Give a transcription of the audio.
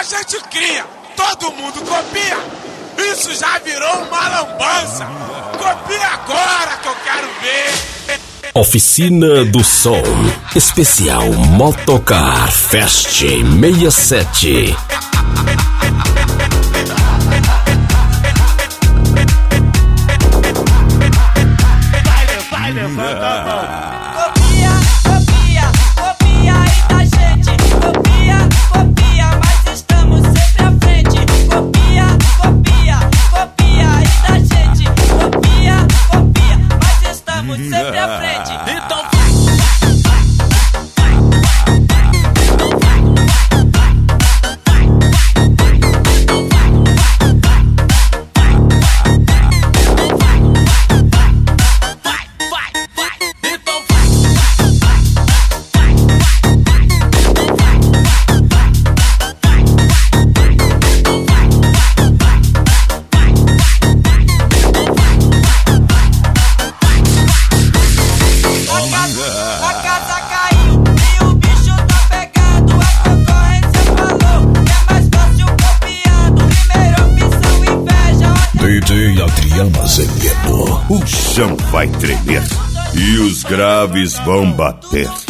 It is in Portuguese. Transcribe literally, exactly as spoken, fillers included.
gente cria, todo mundo copia. Isso já virou uma lambança. Copia agora que eu quero ver. Oficina do Som, especial Motocar Fest sessenta e sete. Vai, levanta a mão. Copia, copia, copia aí da gente. Copia, copia, mas estamos sempre à frente. Copia, copia, copia aí da gente. Copia, copia, mas estamos sempre à frente. Então D J Adriano Azevedo. O chão vai tremer e os graves vão bater.